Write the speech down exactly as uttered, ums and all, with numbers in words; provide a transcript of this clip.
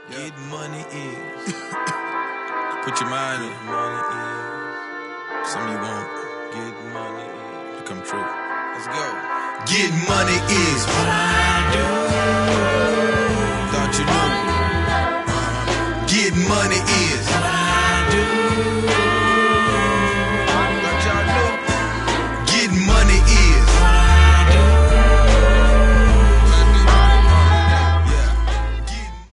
Getting money is. Put your mind on money is. Something you want. Getting money is. To come true. Let's go. Getting money is what I do. Thought you knew.